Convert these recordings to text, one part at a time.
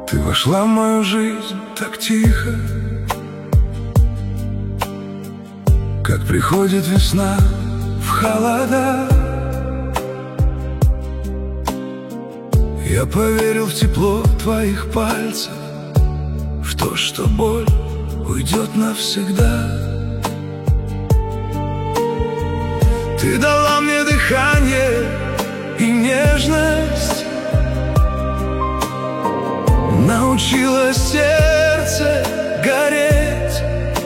Ты вошла в мою жизнь так тихо, как приходит весна в холода. Я поверил в тепло твоих пальцев, в то, что боль уйдет навсегда. Ты дала мне дыхание и нежность, научила сердце гореть,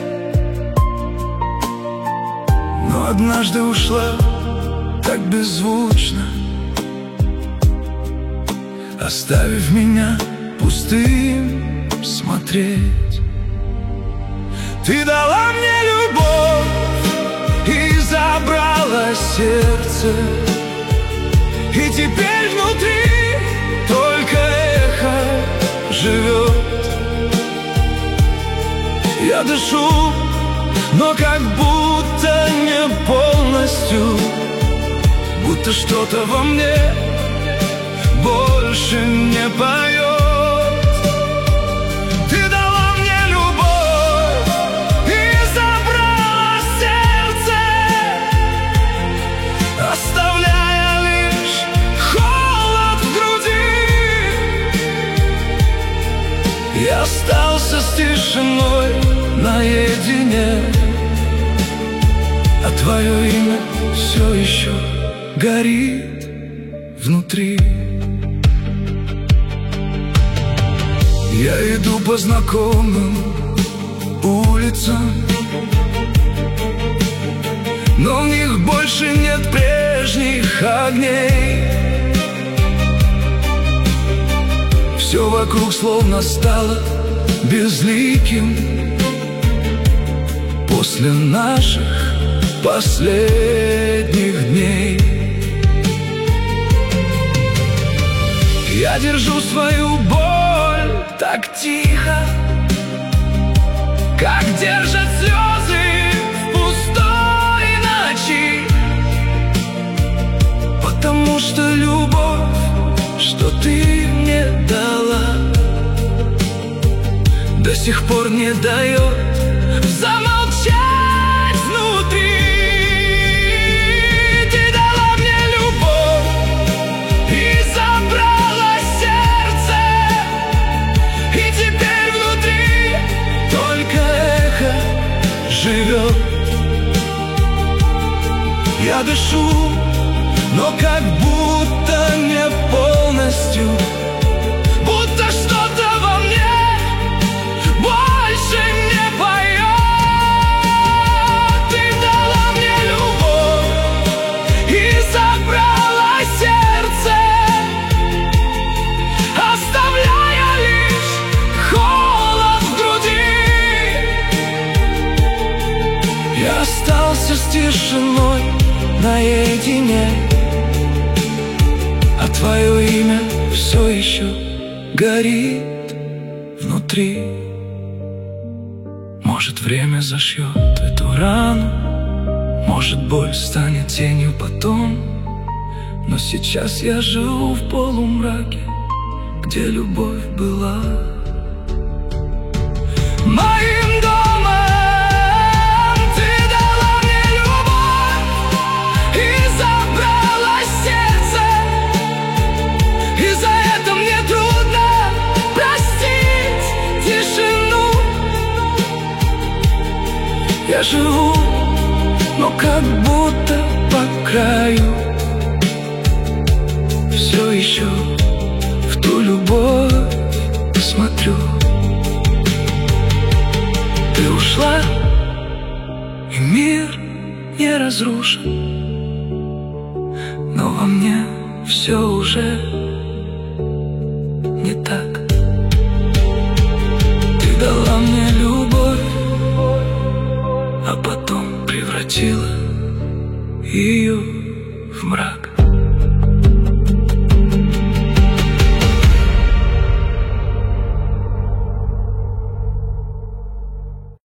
но однажды ушла так беззвучно, оставив меня пустым смотреть. Ты дала мне любовь и забрала сердце, и теперь внутри только эхо живет. Я дышу, но как будто не полностью, будто что-то во мне больше не поет. Ты дала мне любовь и забрала сердце, оставляя лишь холод в груди. Я остался с тишиной наедине, а твое имя все еще горит внутри. Я иду по знакомым улицам, но в них больше нет прежних огней. Все вокруг словно стало безликим после наших последних дней. Я держу свою боль так тихо, как держат слезы в пустой ночи, потому что любовь, что ты мне дала, до сих пор не дает замолчать внутри. Ты дала мне любовь и забрала сердце, и теперь внутри только эхо живет. Я дышу, но как будто не полностью, будто что-то во мне больше не поет. Ты дала мне любовь и забрала сердце, оставляя лишь холод в груди. Я остался с тишиной наедине, а твое имя все еще горит внутри. Может, время зашьет эту рану, может, боль станет тенью потом, но сейчас я живу в полумраке, где любовь была моим домом. Ты дала мне любовь и забрала сердце, и за это мне трудно простить тишину. Я живу, но как будто по краю, все еще в ту любовь смотрю. Ты ушла, и мир не разрушен, но во мне все уже